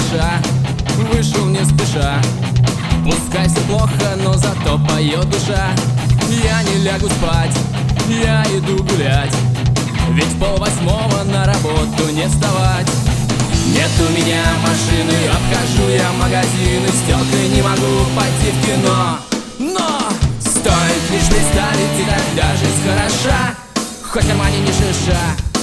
хороша, вышел не спеша. Пускай все плохо, но зато поет душа. Я не лягу спать, я иду гулять, ведь в 7:30 на работу не вставать. Нет у меня машины, обхожу я магазины, с тёлкой не могу пойти в кино. Но стоит лишь представить, и тогда жизнь хороша, хоть в кармане не шиша.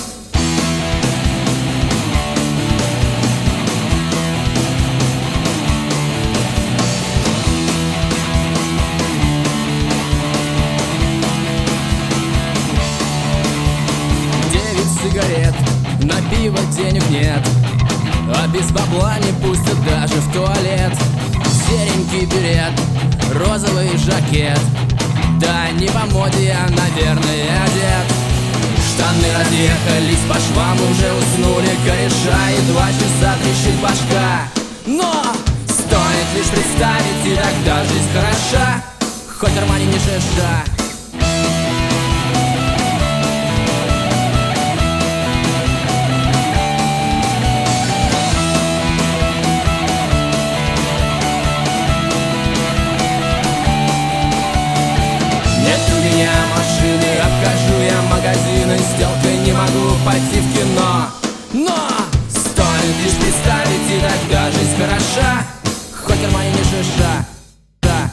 Сигарет, на пиво денег нет, а без бабла не пустят даже в туалет. Серенький берет, розовый жакет, да не по моде я, наверное, одет. Штаны разъехались по швам, уже уснули кореша, и 2 часа трещит башка. Но стоит лишь представить, и тогда жизнь хороша, хоть в кармане не шиша. Нет у меня машины, обхожу я магазины, с тёлкой не могу пойти в кино. Но стоит лишь представить, и тогда жизнь хороша, хоть в кармане не шиша.